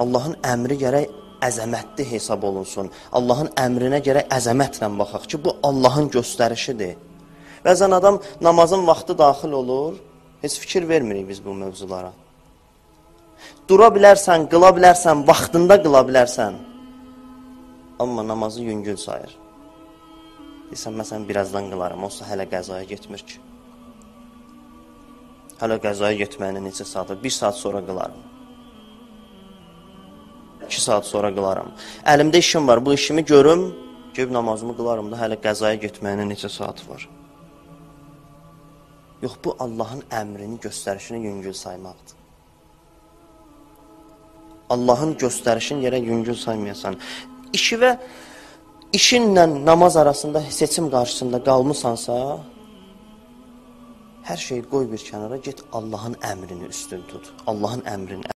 Allahın əmri gərək əzəmətli hesab olunsun. Allahın əmrinə gərək əzəmətlə baxaq ki, bu Allahın göstərişidir. Bəzən adam namazın vaxtı daxil olur, heç fikir vermirik biz bu mövzulara. Dura bilərsən, qıla bilərsən, vaxtında qıla bilərsən. Amma namazı yüngül sayır. Deyirsən, məsələn, birazdan qılarım, olsa hələ qəzaya getmir ki. Hələ qəzaya getməyinə neçə saat, 1 saat sonra qılarım. 2 saat sonra qılaram. Əlimdə işim var, bu işimi görüm, görüb namazımı qılarım da hələ qəzaya getməyinə neçə saat var. Yox, bu Allahın əmrini, göstərişini yüngül saymaqdır. Allahın göstərişini yerə yüngül saymayasan. İşi və işinlə namaz arasında seçim qarşısında qalmısansa, hər şeyi qoy bir kənara, get Allahın əmrini üstün tut. Allahın əmrini.